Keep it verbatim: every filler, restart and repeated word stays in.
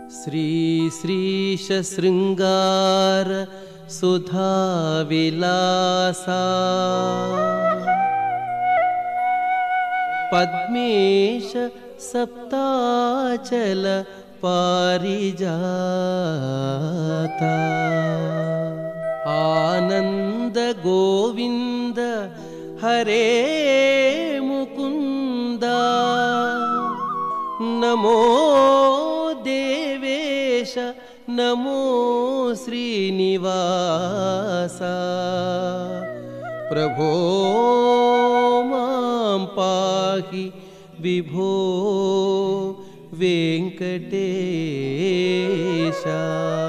श्री श्रीश शृंगार सुधा विलासा पद्मेश सप्ताचल पारिजाता आनंद गोविंद हरे मुकुंदा नमो देवेश नमो श्रीनिवासा प्रभो मां पाहि विभो वेंकटेशा।